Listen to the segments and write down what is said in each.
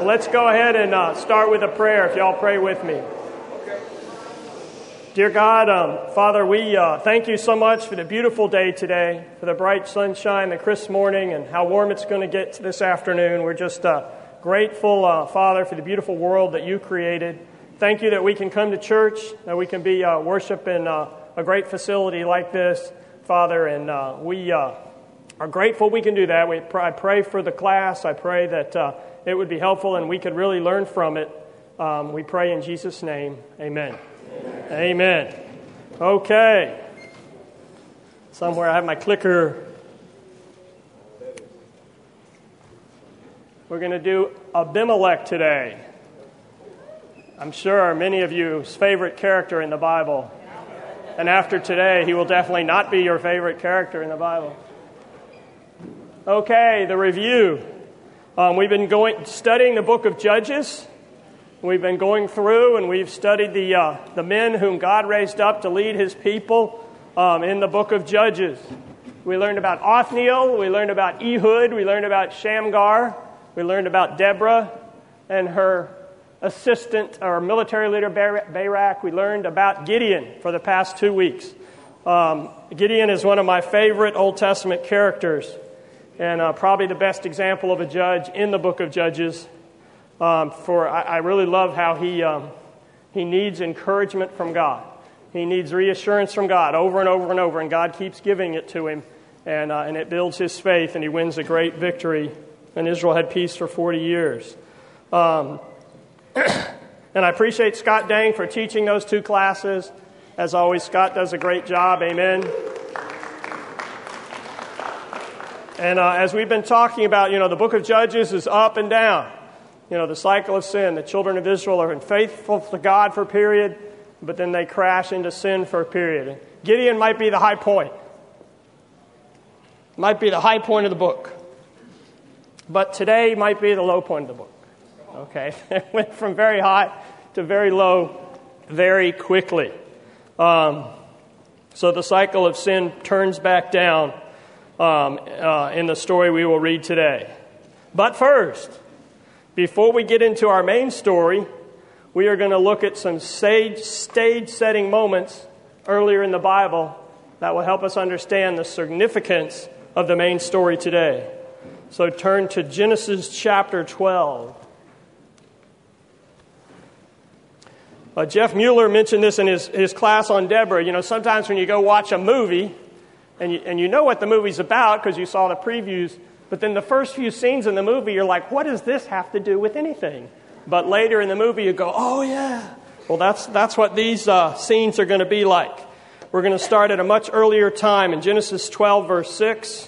Well, let's go ahead and start with a prayer, if y'all pray with me. Dear God, Father, we thank you so much for the beautiful day today, for the bright sunshine, the crisp morning, and how warm it's going to get this afternoon. We're just grateful, Father, for the beautiful world that you created. Thank you that we can come to church, that we can be worship in a great facility like this, Father, and we are grateful we can do that. I pray for the class. I pray that it would be helpful and we could really learn from it. We pray in Jesus' name. Amen. Amen. Okay. Somewhere I have my clicker. We're going to do Abimelech today. I'm sure many of you's favorite character in the Bible. And after today, he will definitely not be your favorite character in the Bible. Okay, the review. We've been studying the book of Judges. We've been going through and we've studied the men whom God raised up to lead his people in the book of Judges. We learned about Othniel, we learned about Ehud, we learned about Shamgar, we learned about Deborah and her assistant or military leader Barak. We learned about Gideon for the past 2 weeks. Gideon is one of my favorite Old Testament characters and probably the best example of a judge in the book of Judges. I really love how he needs encouragement from God. He needs reassurance from God over and over and over, and God keeps giving it to him, and it builds his faith, and he wins a great victory, and Israel had peace for 40 years. And I appreciate Scott Dang for teaching those 2 classes. As always, Scott does a great job. Amen. And as we've been talking about, the book of Judges is up and down. The cycle of sin. The children of Israel are unfaithful to God for a period, but then they crash into sin for a period. Gideon might be the high point. Might be the high point of the book. But today might be the low point of the book. Okay? It went from very high to very low very quickly. So the cycle of sin turns back down in the story we will read today. But first, before we get into our main story, we are going to look at some stage-setting moments earlier in the Bible that will help us understand the significance of the main story today. So turn to Genesis chapter 12. Jeff Mueller mentioned this in his class on Deborah. Sometimes when you go watch a movie, and you know what the movie's about because you saw the previews, but then the first few scenes in the movie, you're like, what does this have to do with anything? But later in the movie, you go, oh, yeah. Well, that's what these scenes are going to be like. We're going to start at a much earlier time in Genesis 12, verse 6.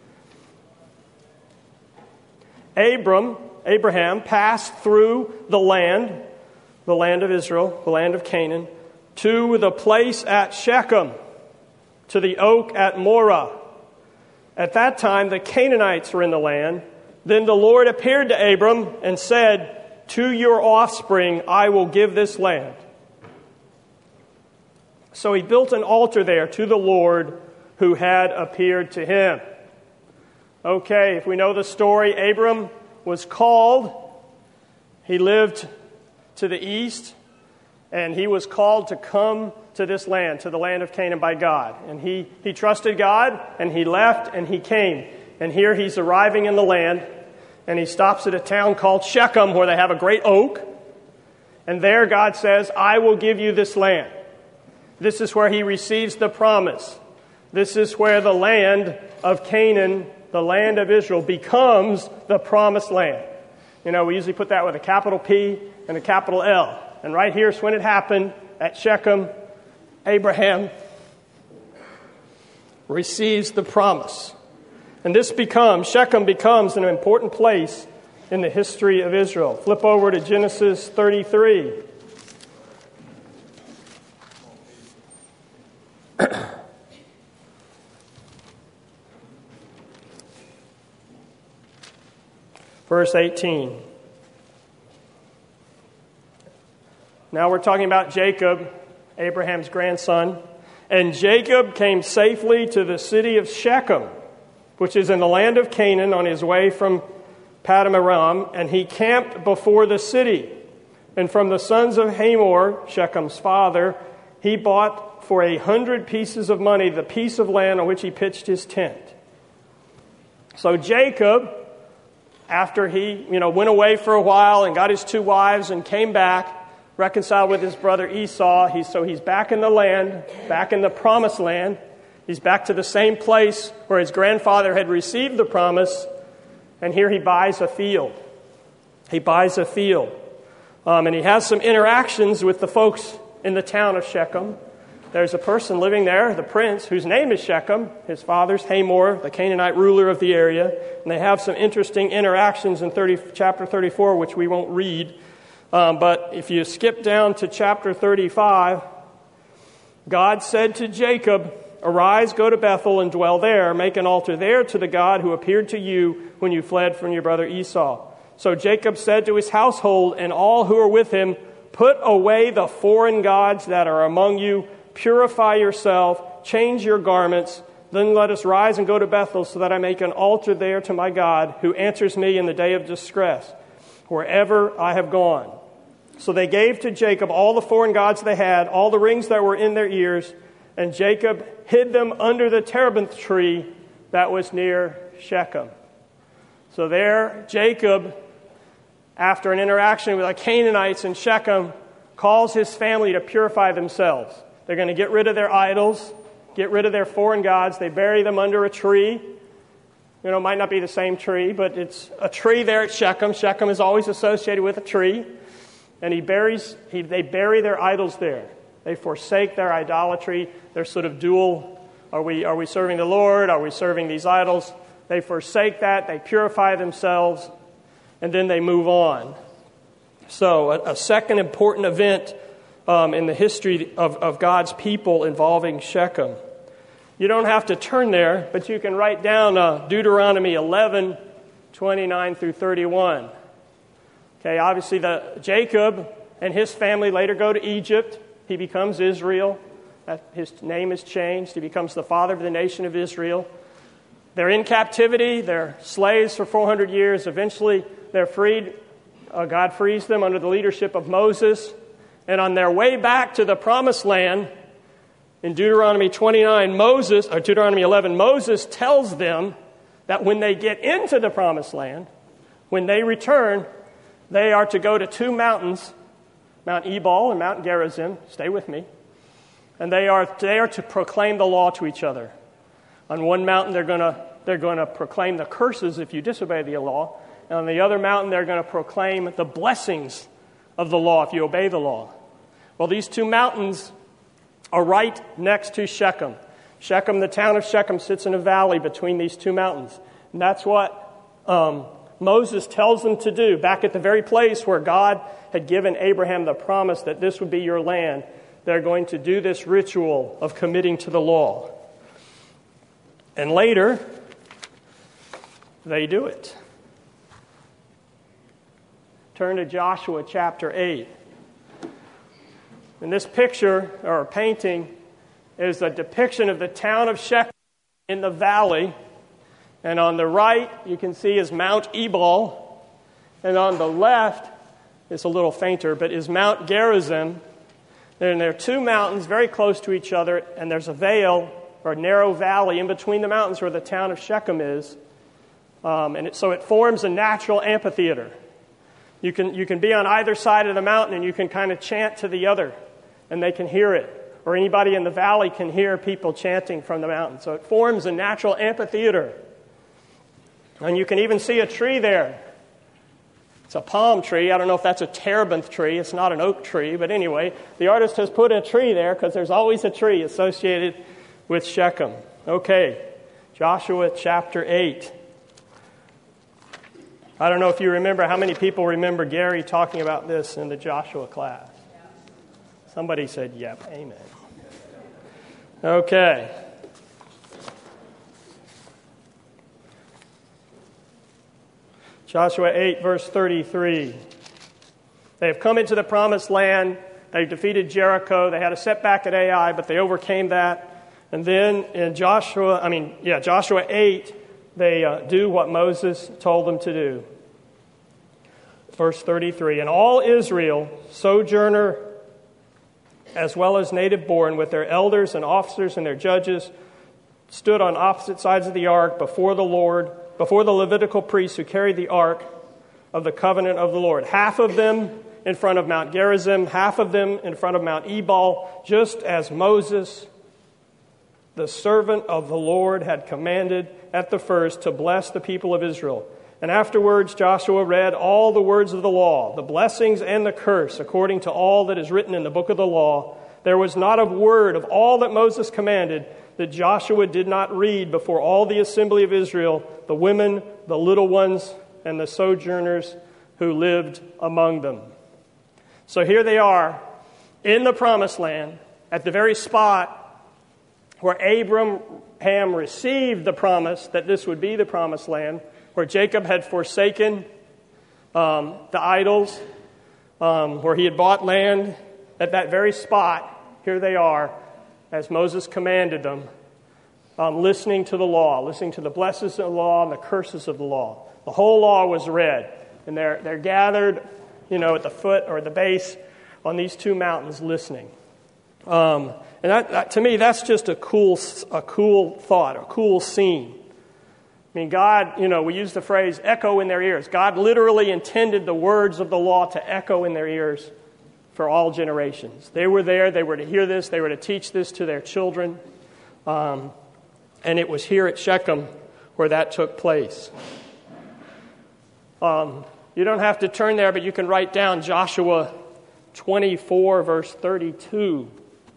Abraham passed through the land of Israel, the land of Canaan, to the place at Shechem, to the oak at Morah. At that time, the Canaanites were in the land. Then the Lord appeared to Abram and said, to your offspring I will give this land. So he built an altar there to the Lord who had appeared to him. Okay, if we know the story, Abram was called. He lived to the east, and he was called to come to this land, to the land of Canaan by God. And he trusted God, and he left, and he came. And here he's arriving in the land, and he stops at a town called Shechem, where they have a great oak. And there God says, I will give you this land. This is where he receives the promise. This is where the land of Canaan, the land of Israel, becomes the promised land. We usually put that with a capital P and a capital L. And right here is when it happened at Shechem. Abraham receives the promise. And Shechem becomes an important place in the history of Israel. Flip over to Genesis 33. Verse 18. Now we're talking about Jacob, Abraham's grandson. And Jacob came safely to the city of Shechem, which is in the land of Canaan, on his way from Padanaram, and he camped before the city. And from the sons of Hamor, Shechem's father, he bought for 100 pieces of money the piece of land on which he pitched his tent. So Jacob, after he went away for a while and got his 2 wives and came back, reconciled with his brother Esau, he's back in the land, back in the promised land. He's back to the same place where his grandfather had received the promise, and here he buys a field. He buys a field. And he has some interactions with the folks in the town of Shechem. There's a person living there, the prince, whose name is Shechem. His father's Hamor, the Canaanite ruler of the area. And they have some interesting interactions in chapter 34, which we won't read. But if you skip down to chapter 35, God said to Jacob, "Arise, go to Bethel and dwell there. Make an altar there to the God who appeared to you when you fled from your brother Esau." So Jacob said to his household and all who are with him, "Put away the foreign gods that are among you. Purify yourself. Change your garments. Then let us rise and go to Bethel so that I make an altar there to my God who answers me in the day of distress, wherever I have gone." So they gave to Jacob all the foreign gods they had, all the rings that were in their ears, and Jacob hid them under the terebinth tree that was near Shechem. So there, Jacob, after an interaction with the Canaanites in Shechem, calls his family to purify themselves. They're going to get rid of their idols, get rid of their foreign gods. They bury them under a tree. It might not be the same tree, but it's a tree there at Shechem. Shechem is always associated with a tree. And they bury their idols there. They forsake their idolatry. They're sort of dual. Are we serving the Lord? Are we serving these idols? They forsake that. They purify themselves. And then they move on. So a second important event in the history of God's people involving Shechem. You don't have to turn there, but you can write down Deuteronomy 11, 29 through 31. Okay, obviously Jacob and his family later go to Egypt. He becomes Israel. His name is changed. He becomes the father of the nation of Israel. They're in captivity. They're slaves for 400 years. Eventually, they're freed. God frees them under the leadership of Moses. And on their way back to the promised land, in Deuteronomy 11, Moses tells them that when they get into the promised land, when they return, they are to go to 2 mountains, Mount Ebal and Mount Gerizim. Stay with me. And they are to proclaim the law to each other. On one mountain, they're going to proclaim the curses if you disobey the law. And on the other mountain, they're going to proclaim the blessings of the law if you obey the law. Well, these 2 mountains are right next to Shechem. Shechem, the town of Shechem, sits in a valley between these 2 mountains. And that's what Moses tells them to do, back at the very place where God had given Abraham the promise that this would be your land. They're going to do this ritual of committing to the law. And later, they do it. Turn to Joshua chapter 8. And this picture, or painting, is a depiction of the town of Shechem in the valley. And on the right, you can see is Mount Ebal. And on the left, it's a little fainter, but is Mount Gerizim. And there are 2 mountains very close to each other, and there's a vale, or a narrow valley, in between the mountains where the town of Shechem is. So it forms a natural amphitheater. You can be on either side of the mountain, and you can kind of chant to the other, and they can hear it. Or anybody in the valley can hear people chanting from the mountain. So it forms a natural amphitheater. And you can even see a tree there. It's a palm tree. I don't know if that's a terebinth tree. It's not an oak tree. But anyway, the artist has put a tree there because there's always a tree associated with Shechem. Okay, Joshua chapter 8. I don't know if you remember, how many people remember Gary talking about this in the Joshua class? Somebody said, yep, amen. Okay. Joshua 8, verse 33. They have come into the promised land. They've defeated Jericho. They had a setback at Ai, but they overcame that. And then in Joshua 8, they do what Moses told them to do. Verse 33, and all Israel, sojourner as well as native born, with their elders and officers and their judges, stood on opposite sides of the ark before the Lord, before the Levitical priests who carried the ark of the covenant of the Lord. Half of them in front of Mount Gerizim, half of them in front of Mount Ebal, just as Moses, the servant of the Lord, had commanded at the first to bless the people of Israel. And afterwards Joshua read all the words of the law, the blessings and the curse, according to all that is written in the book of the law. There was not a word of all that Moses commanded that Joshua did not read before all the assembly of Israel, the women, the little ones, and the sojourners who lived among them. So here they are in the promised land at the very spot where Abraham received the promise that this would be the promised land, where Jacob had forsaken the idols, where he had bought land. At that very spot, here they are, as Moses commanded them, listening to the law, listening to the blessings of the law and the curses of the law. The whole law was read, and they're gathered, at the foot or the base on these two mountains listening. And that, to me, that's just a cool thought, a cool scene. I mean, God, we use the phrase echo in their ears. God literally intended the words of the law to echo in their ears for all generations. They were there. They were to hear this. They were to teach this to their children. And it was here at Shechem where that took place. You don't have to turn there, but you can write down Joshua 24, verse 32.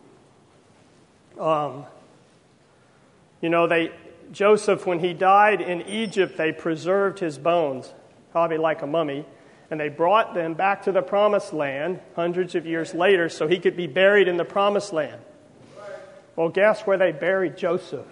Joseph, when he died in Egypt, they preserved his bones, probably like a mummy, and they brought them back to the promised land hundreds of years later so he could be buried in the promised land. Well, guess where they buried Joseph?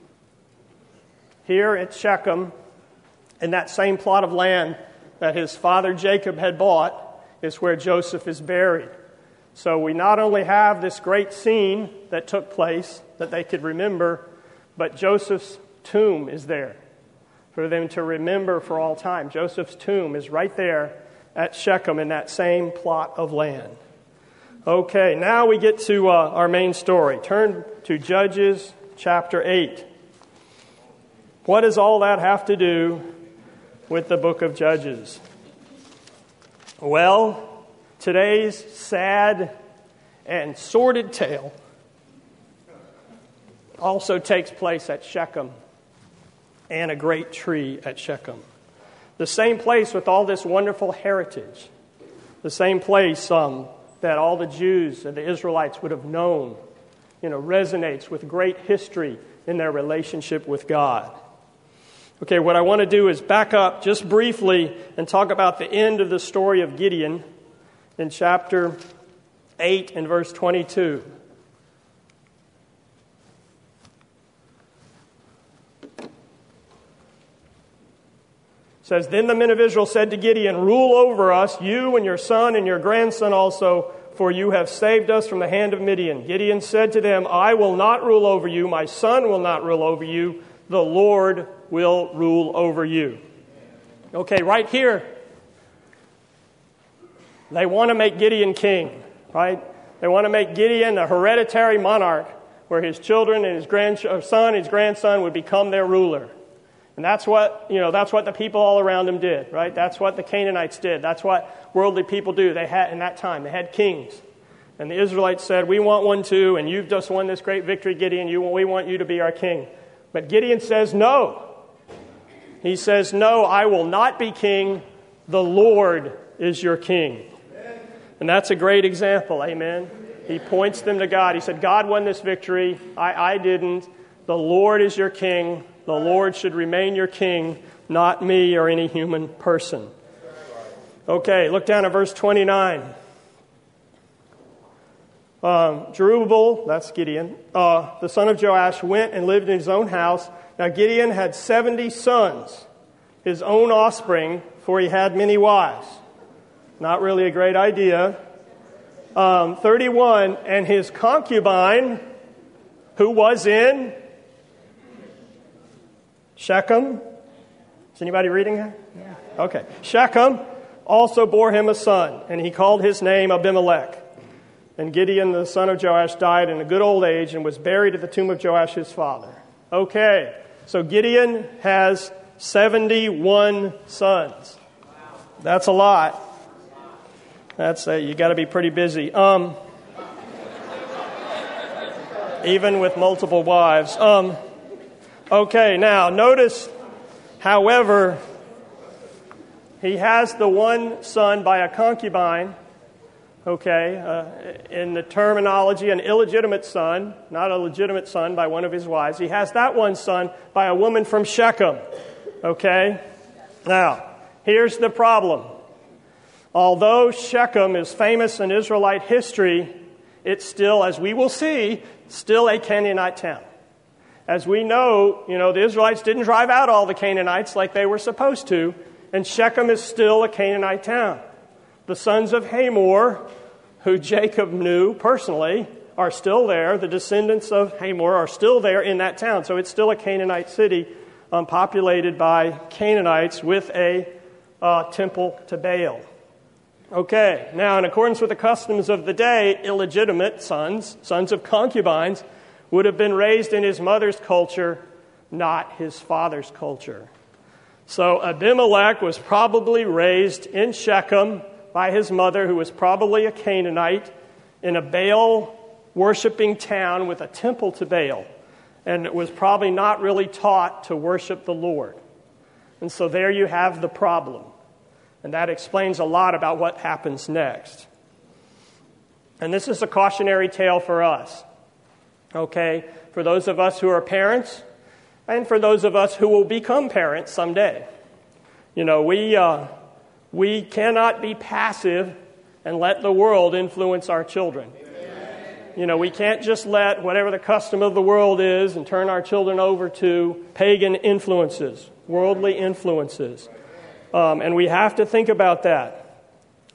Here at Shechem, in that same plot of land that his father Jacob had bought, is where Joseph is buried. So we not only have this great scene that took place that they could remember, but Joseph's tomb is there for them to remember for all time. Joseph's tomb is right there at Shechem in that same plot of land. Okay, now we get to our main story. Turn to Judges chapter 8. What does all that have to do with the book of Judges? Well, today's sad and sordid tale also takes place at Shechem and a great tree at Shechem. The same place with all this wonderful heritage. The same place that all the Jews and the Israelites would have known, resonates with great history in their relationship with God. Okay, what I want to do is back up just briefly and talk about the end of the story of Gideon in chapter 8 and verse 22. It says, Then the men of Israel said to Gideon, Rule over us, you and your son and your grandson also, for you have saved us from the hand of Midian. Gideon said to them, I will not rule over you, my son will not rule over you, the Lord will rule over you. Okay, right here, they want to make Gideon king, right? They want to make Gideon a hereditary monarch where his children and his grandson would become their ruler. And that's what the people all around him did, right? That's what the Canaanites did. That's what worldly people do. They had, in that time, they had kings. And the Israelites said, we want one too, and you've just won this great victory, Gideon. We want you to be our king. But Gideon says, no. He says, no, I will not be king. The Lord is your king. And that's a great example, amen? He points them to God. He said, God won this victory. I didn't. The Lord is your king. The Lord should remain your king, not me or any human person. Okay, look down at verse 29. Jerubbaal, that's Gideon, the son of Joash, went and lived in his own house. Now Gideon had 70 sons, his own offspring, for he had many wives. Not really a great idea. 31, and his concubine, who was in Shechem. Is anybody reading that? Yeah. Okay. Shechem, also bore him a son, and he called his name Abimelech. And Gideon, the son of Joash, died in a good old age and was buried at the tomb of Joash, his father. Okay, so Gideon has 71 sons. That's a lot. You got to be pretty busy. Even with multiple wives. Okay, now notice, however, he has the one son by a concubine. Okay, in the terminology, an illegitimate son, not a legitimate son by one of his wives. He has that one son by a woman from Shechem. Okay, now, here's the problem. Although Shechem is famous in Israelite history, it's still, as we will see, still a Canaanite town. As we know, the Israelites didn't drive out all the Canaanites like they were supposed to, and Shechem is still a Canaanite town. The sons of Hamor, who Jacob knew personally, are still there. The descendants of Hamor are still there in that town. So it's still a Canaanite city populated by Canaanites with a temple to Baal. Okay, now in accordance with the customs of the day, illegitimate sons of concubines, would have been raised in his mother's culture, not his father's culture. So Abimelech was probably raised in Shechem by his mother, who was probably a Canaanite, in a Baal-worshipping town with a temple to Baal, and was probably not really taught to worship the Lord. And so there you have the problem. And that explains a lot about what happens next. And this is a cautionary tale for us, okay, for those of us who are parents and for those of us who will become parents someday. We cannot be passive and let the world influence our children. We can't just let whatever the custom of the world is and turn our children over to pagan influences, worldly influences. And we have to think about that.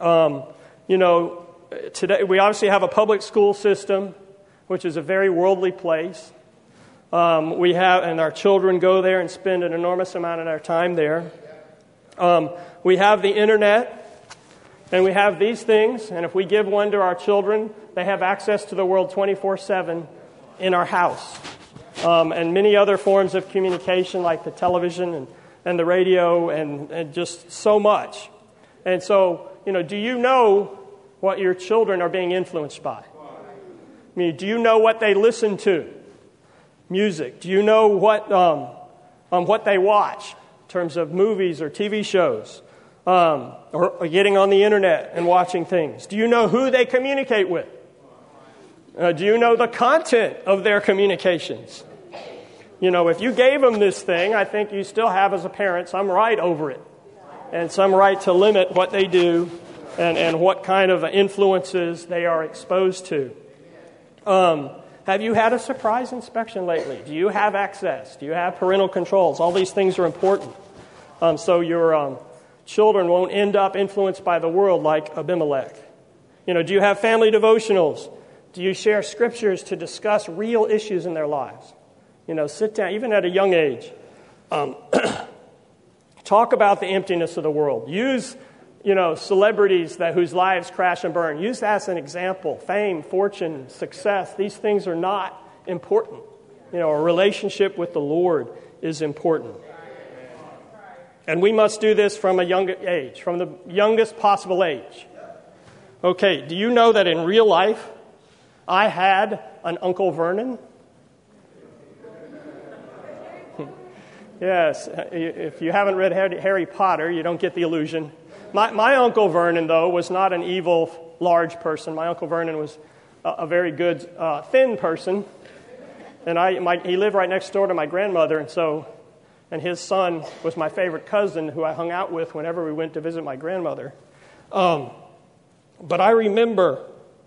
Today we obviously have a public school system, which is a very worldly place. And our children go there and spend an enormous amount of their time there. We have the internet, and we have these things, and if we give one to our children, they have access to the world 24/7 in our house. And many other forms of communication like the television and the radio and just so much. And so, do you know what your children are being influenced by? Do you know what they listen to? Music. Do you know what they watch in terms of movies or TV shows? Or getting on the internet and watching things? Do you know who they communicate with? Do you know the content of their communications? If you gave them this thing, I think you still have as a parent some right over it. And some right to limit what they do and what kind of influences they are exposed to. Have you had a surprise inspection lately? Do you have access? Do you have parental controls? All these things are important. So your children won't end up influenced by the world like Abimelech. Do you have family devotionals? Do you share scriptures to discuss real issues in their lives? Sit down, even at a young age. Talk about the emptiness of the world. Use, celebrities whose lives crash and burn. Use that as an example. Fame, fortune, success, these things are not important. A relationship with the Lord is important. And we must do this from a young age, from the youngest possible age. Okay, do you know that in real life, I had an Uncle Vernon? Yes, if you haven't read Harry Potter, you don't get the illusion. My Uncle Vernon, though, was not an evil, large person. My Uncle Vernon was a very good, thin person. And he lived right next door to my grandmother, and his son was my favorite cousin who I hung out with whenever we went to visit my grandmother. But I remember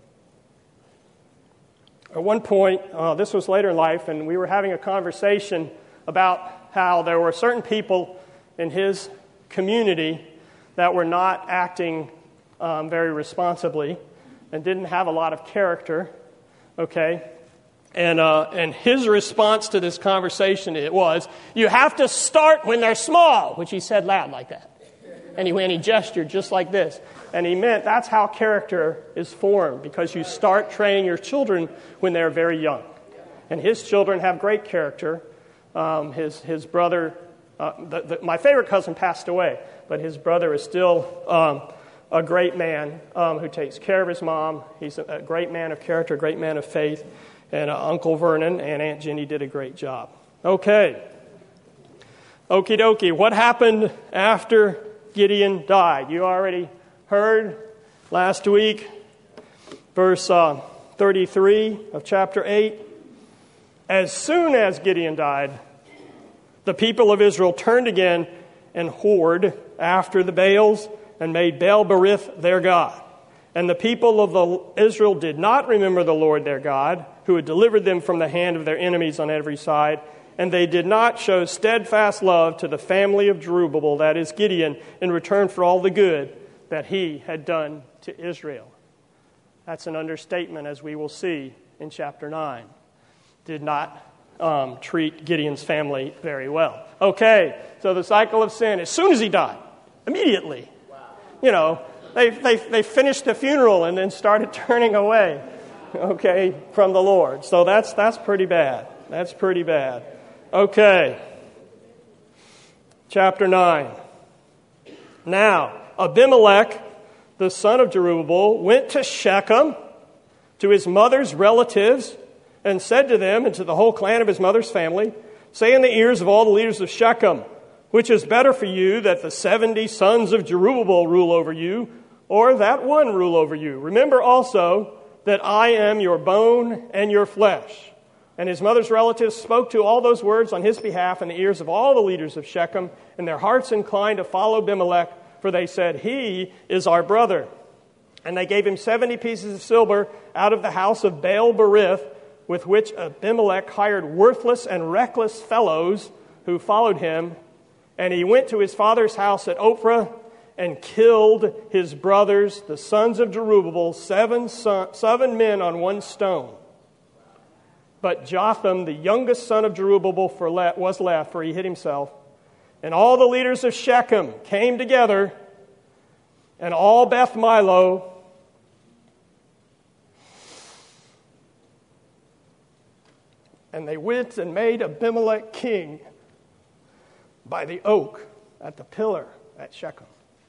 at one point, this was later in life, and we were having a conversation about how there were certain people in his community that were not acting very responsibly and didn't have a lot of character, okay? And his response to this conversation, it was, you have to start when they're small, which he said loud like that. And he gestured just like this. And he meant that's how character is formed, because you start training your children when they're very young. And his children have great character. His brother, my favorite cousin passed away, but his brother is still a great man who takes care of his mom. He's a great man of character, a great man of faith. And Uncle Vernon and Aunt Jenny did a great job. Okay. Okie dokie. What happened after Gideon died? You already heard last week, verse 33 of chapter 8. As soon as Gideon died, the people of Israel turned again and whored after the Baals and made Baal-berith their god. And the people of Israel did not remember the Lord their God, who had delivered them from the hand of their enemies on every side. And they did not show steadfast love to the family of Jerubbaal, that is Gideon, in return for all the good that he had done to Israel. That's an understatement, as we will see in chapter 9. Did not treat Gideon's family very well. Okay, so the cycle of sin. As soon as he died, immediately, you know, they finished the funeral and then started turning away, okay, from the Lord. So that's pretty bad. That's pretty bad. Okay. Chapter 9. Now, Abimelech, the son of Jerubbaal, went to Shechem, to his mother's relatives, and said to them and to the whole clan of his mother's family, "Say in the ears of all the leaders of Shechem, which is better for you, that the 70 sons of Jerubbaal rule over you, or that one rule over you? Remember also that I am your bone and your flesh." And his mother's relatives spoke to all those words on his behalf in the ears of all the leaders of Shechem, and their hearts inclined to follow Abimelech, for they said, "He is our brother." And they gave him 70 pieces of silver out of the house of Baal-berith, with which Abimelech hired worthless and reckless fellows who followed him. And he went to his father's house at Ophrah and killed his brothers, the sons of Jerubbaal, 7 men on one stone. But Jotham, the youngest son of Jerubbaal, was left, for he hid himself. And all the leaders of Shechem came together, and all Beth Milo, and they went and made Abimelech king by the oak at the pillar at Shechem.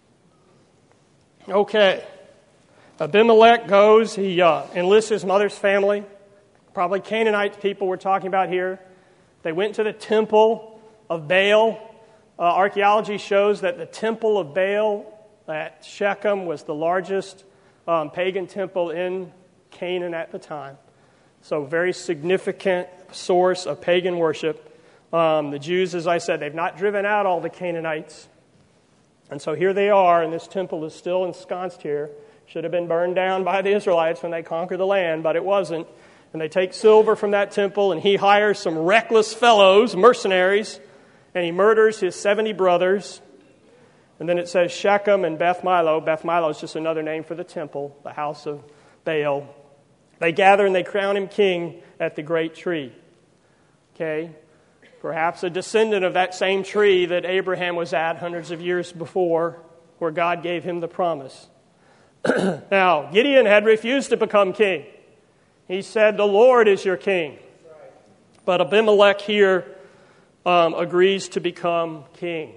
Okay. Abimelech goes, he enlists his mother's family. Probably Canaanite people we're talking about here. They went to the temple of Baal. Archaeology shows that the temple of Baal at Shechem was the largest pagan temple in Canaan at the time. So very significant source of pagan worship. The Jews, as I said, they've not driven out all the Canaanites. And so here they are, and this temple is still ensconced here. Should have been burned down by the Israelites when they conquered the land, but it wasn't. And they take silver from that temple, and he hires some reckless fellows, mercenaries, and he murders his 70 brothers. And then it says Shechem and Beth Milo. Beth Milo is just another name for the temple, the house of Baal. They gather and they crown him king at the great tree. Okay? Perhaps a descendant of that same tree that Abraham was at hundreds of years before, where God gave him the promise. Now, Gideon had refused to become king. He said, "The Lord is your king." But Abimelech here agrees to become king.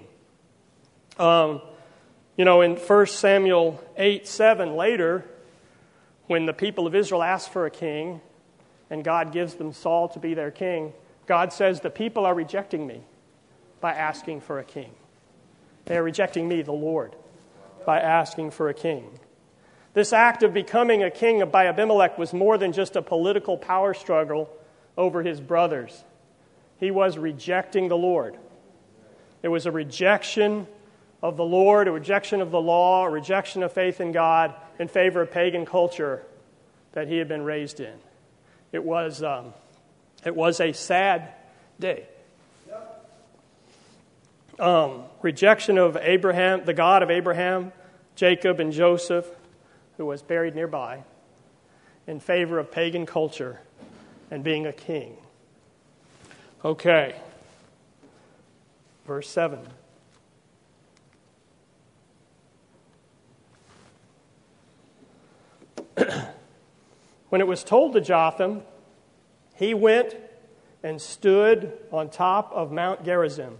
In 1 Samuel 8:7 later, when the people of Israel ask for a king, and God gives them Saul to be their king, God says, "The people are rejecting me by asking for a king." They are rejecting me, the Lord, by asking for a king. This act of becoming a king by Abimelech was more than just a political power struggle over his brothers. He was rejecting the Lord. It was a rejection of the Lord, a rejection of the law, a rejection of faith in God in favor of pagan culture that he had been raised in. It was a sad day. Rejection of Abraham, the God of Abraham, Jacob, and Joseph, who was buried nearby, in favor of pagan culture and being a king. Okay. Verse 7. When it was told to Jotham, he went and stood on top of Mount Gerizim.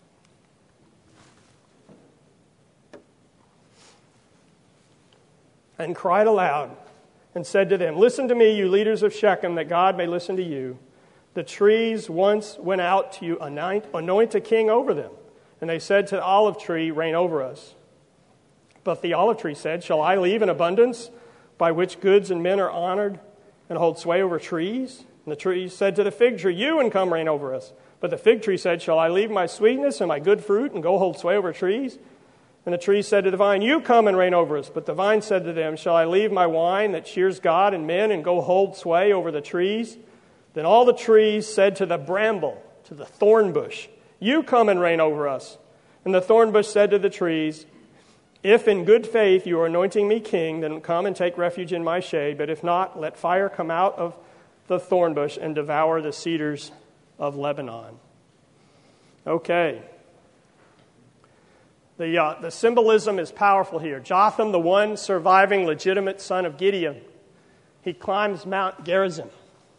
And cried aloud and said to them, "Listen to me, you leaders of Shechem, that God may listen to you. The trees once went out to anoint a king over them. And they said to the olive tree, reign over us. But the olive tree said, shall I leave an abundance by which goods and men are honored and hold sway over trees? And the tree said to the fig tree, you and come reign over us. But the fig tree said, shall I leave my sweetness and my good fruit and go hold sway over trees? And the tree said to the vine, you come and reign over us. But the vine said to them, shall I leave my wine that cheers God and men and go hold sway over the trees? Then all the trees said to the bramble, to the thorn bush, you come and reign over us. And the thorn bush said to the trees, if in good faith you are anointing me king, then come and take refuge in my shade. But if not, let fire come out of the thorn bush and devour the cedars of Lebanon. Okay. The symbolism is powerful here. Jotham, the one surviving legitimate son of Gideon, he climbs Mount Gerizim.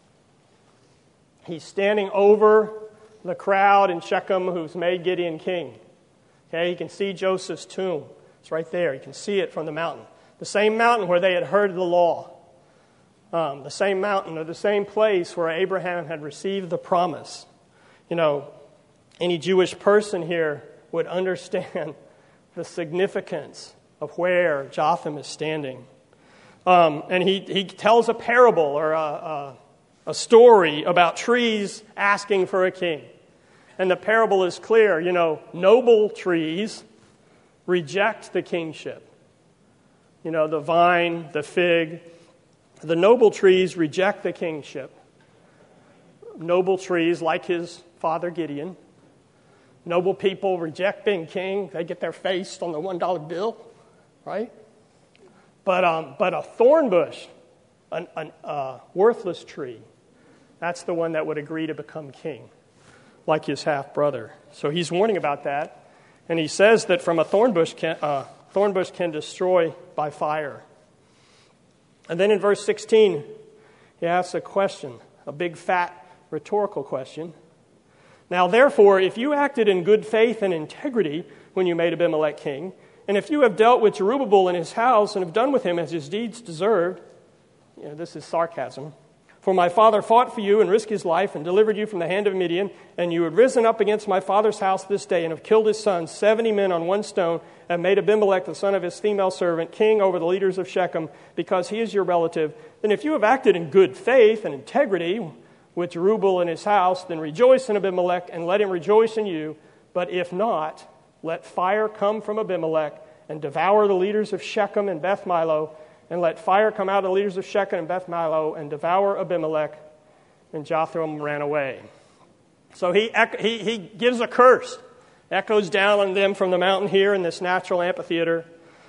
He's standing over the crowd in Shechem who's made Gideon king. Okay, you can see Joseph's tomb. It's right there. You can see it from the mountain. The same mountain where they had heard the law. The same mountain or the same place where Abraham had received the promise. You know, any Jewish person here would understand the significance of where Jotham is standing. And he tells a parable or a story about trees asking for a king. And the parable is clear. You know, noble trees reject the kingship. You know, the vine, the fig, the noble trees reject the kingship. Noble trees, like his father Gideon, noble people reject being king. They get their face on the $1 bill, right? But a thorn bush, a worthless tree, that's the one that would agree to become king, like his half-brother. So he's warning about that. And he says that from a thorn bush can destroy by fire. And then in verse 16, he asks a question, a big, fat, rhetorical question. Now, therefore, if you acted in good faith and integrity when you made Abimelech king, and if you have dealt with Jerubbaal and his house and have done with him as his deeds deserved, this is sarcasm, for my father fought for you and risked his life and delivered you from the hand of Midian, and you had risen up against my father's house this day and have killed his sons, 70 men on one stone, and made Abimelech, the son of his female servant, king over the leaders of Shechem, because he is your relative, then if you have acted in good faith and integrity with Jerubbaal and his house, then rejoice in Abimelech and let him rejoice in you. But if not, let fire come from Abimelech and devour the leaders of Shechem and Beth Milo, and let fire come out of the leaders of Shechem and Beth Milo and devour Abimelech. And Jotham ran away. So he gives a curse. Echoes down on them from the mountain here in this natural amphitheater.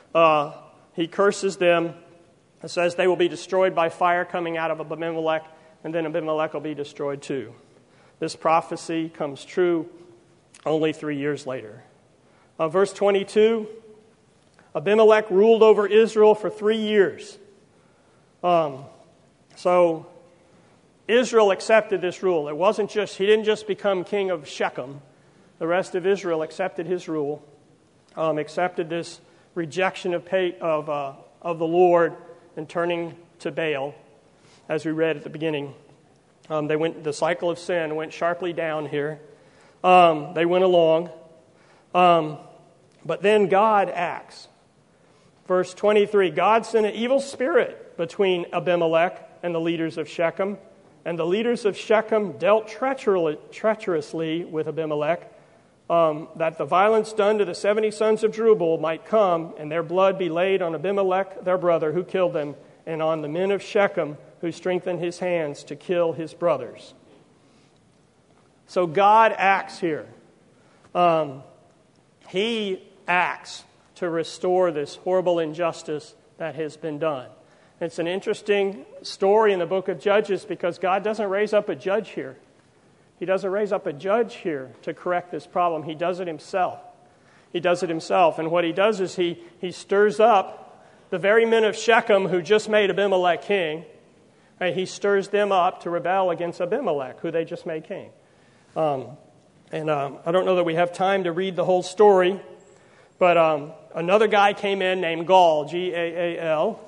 He curses them. It says they will be destroyed by fire coming out of Abimelech, and then Abimelech will be destroyed too. This prophecy comes true only 3 years later. Verse 22, Abimelech ruled over Israel for 3 years. So Israel accepted this rule. It wasn't just, he didn't just become king of Shechem. The rest of Israel accepted his rule, accepted this rejection of the Lord and turning to Baal, as we read at the beginning. The cycle of sin went sharply down here. They went along. But then God acts. Verse 23, God sent an evil spirit between Abimelech and the leaders of Shechem, and the leaders of Shechem dealt treacherously with Abimelech, that the violence done to the 70 sons of Jerubbaal might come, and their blood be laid on Abimelech, their brother, who killed them, and on the men of Shechem, who strengthened his hands to kill his brothers. So God acts here. He acts to restore this horrible injustice that has been done. It's an interesting story in the book of Judges because God doesn't raise up a judge here. He doesn't raise up a judge here to correct this problem. He does it himself. He does it himself. And what he does is he stirs up the very men of Shechem who just made Abimelech king, and he stirs them up to rebel against Abimelech, who they just made king. I don't know that we have time to read the whole story, but another guy came in named Gaal, Gaal,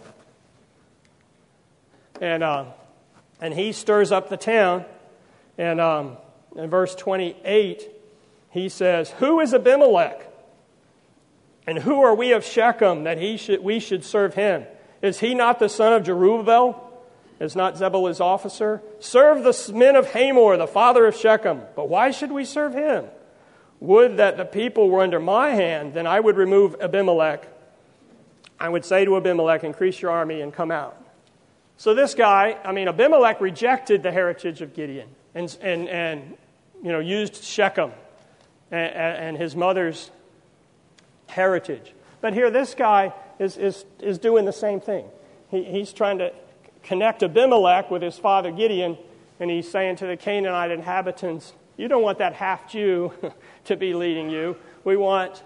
and he stirs up the town. And in verse 28, he says, "Who is Abimelech? And who are we of Shechem that we should serve him? Is he not the son of Jerubbaal? Is not Zebul his officer? Serve the men of Hamor, the father of Shechem. But why should we serve him? Would that the people were under my hand, then I would remove Abimelech. I would say to Abimelech, increase your army and come out." So this guy, Abimelech rejected the heritage of Gideon and used Shechem and his mother's heritage. But here this guy is doing the same thing. He's trying to connect Abimelech with his father Gideon, and he's saying to the Canaanite inhabitants, you don't want that half-Jew to be leading you. We want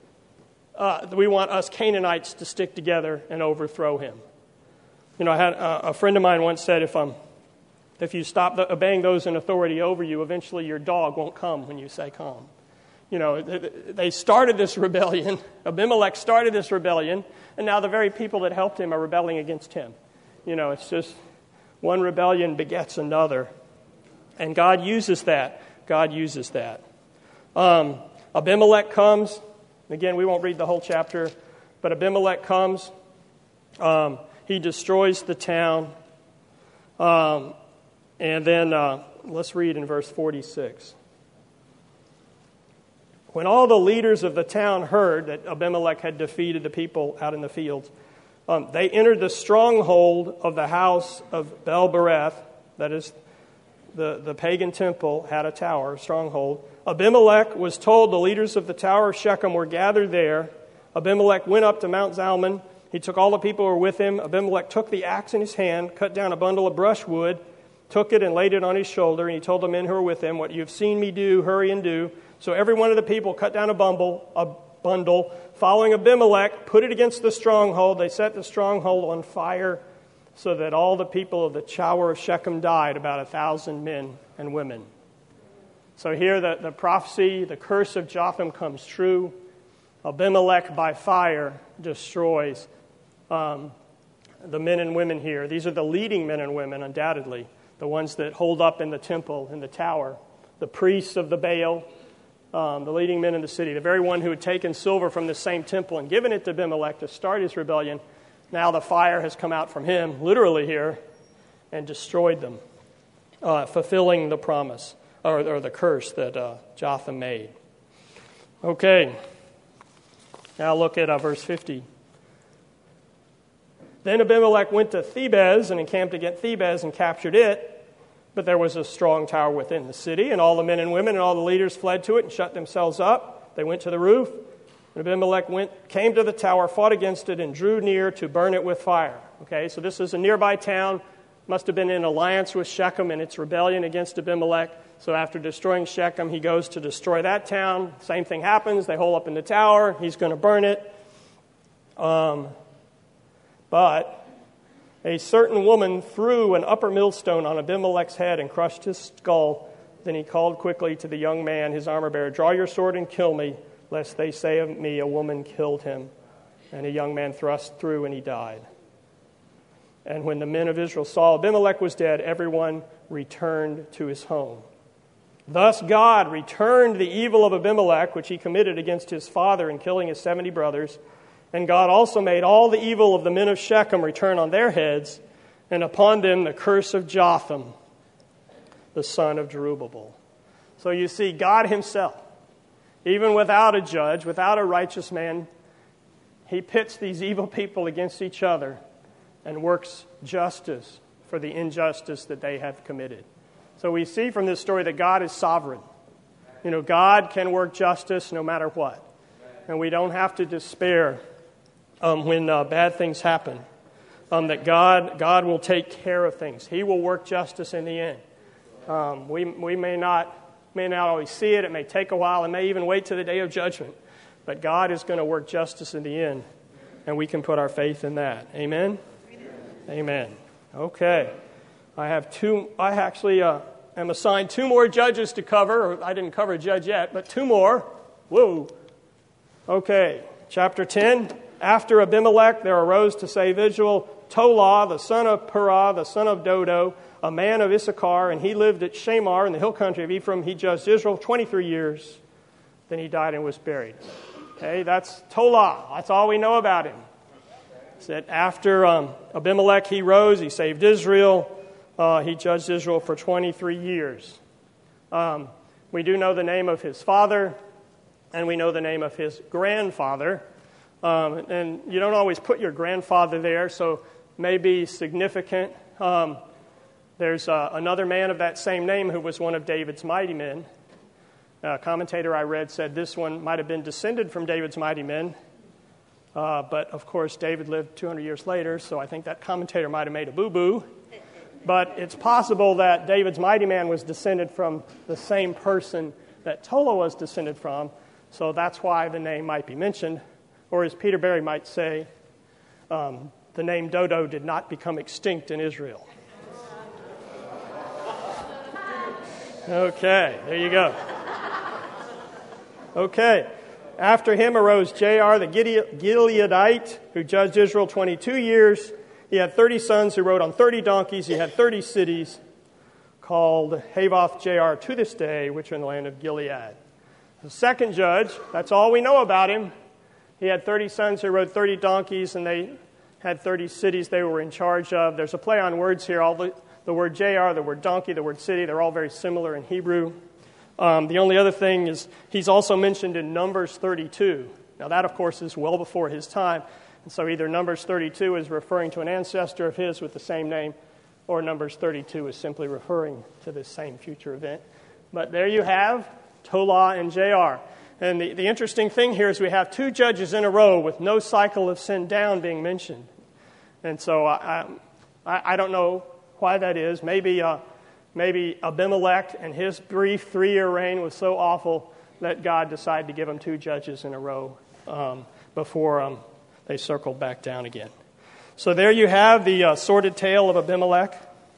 us Canaanites to stick together and overthrow him. I had a friend of mine once said, if you stop obeying those in authority over you, eventually your dog won't come when you say come. They started this rebellion. Abimelech started this rebellion, and now the very people that helped him are rebelling against him. It's just one rebellion begets another. And God uses that. Abimelech comes. Again, we won't read the whole chapter, but Abimelech comes. He destroys the town. And then let's read in verse 46. When all the leaders of the town heard that Abimelech had defeated the people out in the fields, they entered the stronghold of the house of Baal-berith, that is, the pagan temple had a tower, a stronghold. Abimelech was told the leaders of the tower of Shechem were gathered there. Abimelech went up to Mount Zalmon. He took all the people who were with him. Abimelech took the axe in his hand, cut down a bundle of brushwood, took it and laid it on his shoulder, and he told the men who were with him, what you have seen me do, hurry and do. So every one of the people cut down a bundle, following Abimelech, put it against the stronghold. They set the stronghold on fire so that all the people of the tower of Shechem died, about 1,000 men and women. So here the prophecy, the curse of Jotham comes true. Abimelech by fire destroys the men and women here. These are the leading men and women, undoubtedly, the ones that hold up in the temple, in the tower, the priests of the Baal, the leading men in the city, the very one who had taken silver from the same temple and given it to Abimelech to start his rebellion. Now the fire has come out from him, literally here, and destroyed them, fulfilling the promise, or the curse that Jotham made. Okay, now look at verse 50. Then Abimelech went to Thebez and encamped against Thebez and captured it. But there was a strong tower within the city, and all the men and women and all the leaders fled to it and shut themselves up. They went to the roof, and Abimelech came to the tower, fought against it, and drew near to burn it with fire. Okay, so this is a nearby town, must have been in alliance with Shechem in its rebellion against Abimelech. So after destroying Shechem, he goes to destroy that town. Same thing happens. They hole up in the tower. He's going to burn it. But a certain woman threw an upper millstone on Abimelech's head and crushed his skull. Then he called quickly to the young man, his armor-bearer, "Draw your sword and kill me, lest they say of me, a woman killed him." And a young man thrust through, and he died. And when the men of Israel saw Abimelech was dead, everyone returned to his home. Thus God returned the evil of Abimelech, which he committed against his father in killing his 70 brothers. And God also made all the evil of the men of Shechem return on their heads, and upon them the curse of Jotham, the son of Jerubbaal. So you see, God himself, even without a judge, without a righteous man, he pits these evil people against each other and works justice for the injustice that they have committed. So we see from this story that God is sovereign. God can work justice no matter what. And we don't have to despair when bad things happen, that God will take care of things. He will work justice in the end. We may not always see it. It may take a while. It may even wait to the day of judgment. But God is going to work justice in the end. and we can put our faith in that. Amen? Amen. Okay. I actually am assigned 2 more judges to cover. I didn't cover a judge yet, but 2 more. Whoa. Okay. Chapter 10. After Abimelech, there arose to save Israel Tola, the son of Purah, the son of Dodo, a man of Issachar, and he lived at Shamar in the hill country of Ephraim. He judged Israel 23 years. Then he died and was buried. Okay, that's Tola. That's all we know about him. It said after Abimelech, he rose, he saved Israel. He judged Israel for 23 years. We do know the name of his father, and we know the name of his grandfather. And you don't always put your grandfather there, so may be significant. There's another man of that same name who was one of David's mighty men. A commentator I read said this one might have been descended from David's mighty men. But, of course, David lived 200 years later, so I think that commentator might have made a boo-boo. But it's possible that David's mighty man was descended from the same person that Tola was descended from, so that's why the name might be mentioned. Or as Peter Berry might say, the name Dodo did not become extinct in Israel. Okay, there you go. Okay, after him arose Jair the Gileadite, who judged Israel 22 years. He had 30 sons who rode on 30 donkeys. He had 30 cities called Havoth Jair to this day, which are in the land of Gilead. The second judge, that's all we know about him. He had 30 sons who rode 30 donkeys, and they had 30 cities they were in charge of. There's a play on words here. All the word Jair, the word donkey, the word city, they're all very similar in Hebrew. The only other thing is he's also mentioned in Numbers 32. Now that, of course, is well before his time. And so either Numbers 32 is referring to an ancestor of his with the same name, or Numbers 32 is simply referring to this same future event. But there you have Tola and Jair. And the interesting thing here is we have 2 judges in a row with no cycle of sin down being mentioned. And so I don't know why that is. Maybe Abimelech and his brief 3-year reign was so awful that God decided to give him 2 judges in a row before they circled back down again. So there you have the sordid tale of Abimelech,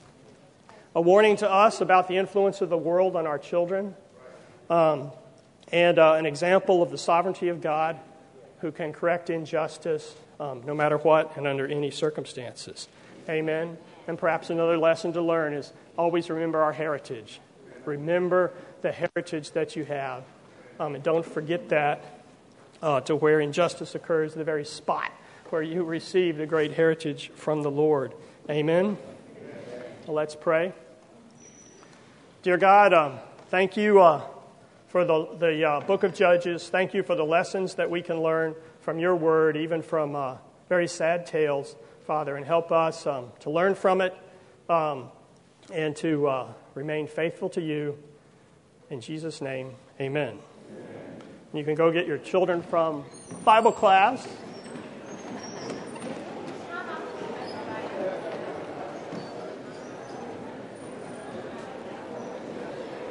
a warning to us about the influence of the world on our children, and an example of the sovereignty of God who can correct injustice no matter what and under any circumstances. Amen. And perhaps another lesson to learn is always remember our heritage. Remember the heritage that you have. And don't forget that to where injustice occurs, the very spot where you receive the great heritage from the Lord. Amen. Well, let's pray. Dear God, thank you for the book of Judges. Thank you for the lessons that we can learn from your word, even from very sad tales, Father, and help us to learn from it and to remain faithful to you. In Jesus' name, amen. You can go get your children from Bible class.